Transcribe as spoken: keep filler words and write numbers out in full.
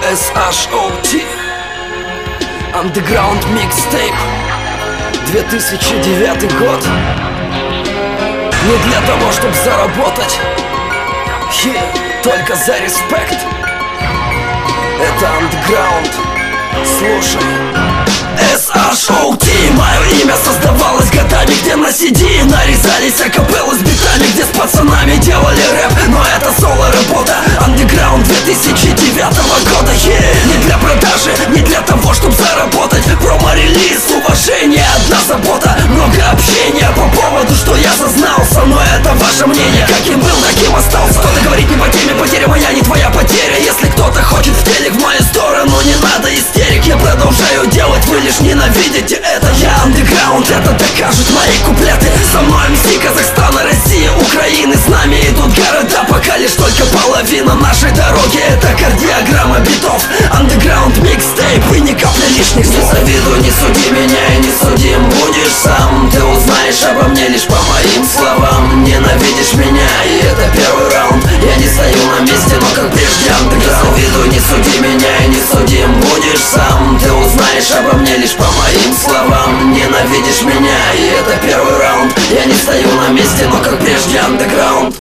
эс эйч о ти Underground Mixtape, две тысячи девятый год. Не для того, чтобы заработать, yeah, только за респект. Это Underground, слушай. эс эйч о ти. Мое имя создавалось годами, где на си ди нарезались акапеллы с битами, где с пацанами делали рэп, но это соло-работа. Underground две тысячи девятого года, yeah. Не для продажи, не для того, чтобы заработать. Промо-релиз, уважение, одна забота. Много общения по поводу, что я сознался, но это ваше мнение. Каким был, таким остался. Кто-то говорит не по теме, потеря моя не твоя потеря. Если кто-то хочет в телек в мою сторону, не надо истерик. Я продолжаю делать, вы лишь ненавидите это. Я Underground, это докажут мои куплеты. Со мной эм си Казахстана, России, Украины. С нами идут города, пока лишь только половина нашей дороги. Это кардиограмма битов. Underground Mixtape и ни капли лишних слов. Не завидуй, не суди меня и не судим будешь сам. Ты узнаешь обо мне лишь по моим словам. Ненавидишь меня, и это первый раунд. Я не стою на месте, но как прежде Underground. Не завидуй, не суди меня и не судим будешь сам. Ты узнаешь обо мне лишь по моим словам. Ненавидишь меня, и это первый раунд. Я не стою на месте, но как прежде Underground.